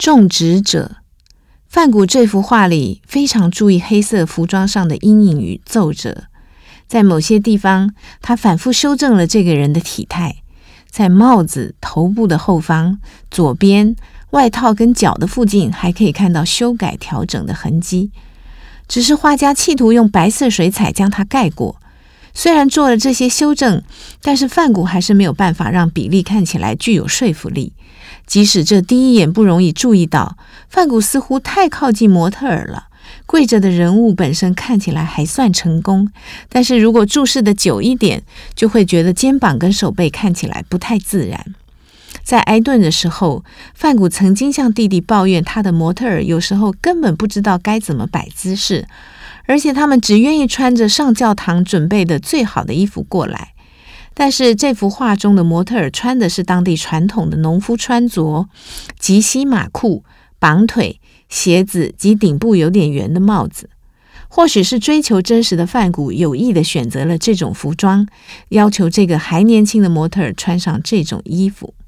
种植者。梵谷这幅画里非常注意黑色服装上的阴影与皱褶，在某些地方他反复修正了这个人的体态，在帽子、头部的后方、左边、外套跟脚的附近还可以看到修改调整的痕迹，只是画家企图用白色水彩将它盖过。虽然做了这些修正，但是梵谷还是没有办法让比例看起来具有说服力。即使这第一眼不容易注意到，梵谷似乎太靠近模特儿了。跪着的人物本身看起来还算成功，但是如果注视的久一点，就会觉得肩膀跟手背看起来不太自然。在埃顿的时候，梵谷曾经向弟弟抱怨他的模特儿有时候根本不知道该怎么摆姿势，而且他们只愿意穿着上教堂准备的最好的衣服过来。但是这幅画中的模特儿穿的是当地传统的农夫穿着，及膝马裤、绑腿、鞋子及顶部有点圆的帽子。或许是追求真实的梵谷有意地选择了这种服装，要求这个还年轻的模特儿穿上这种衣服。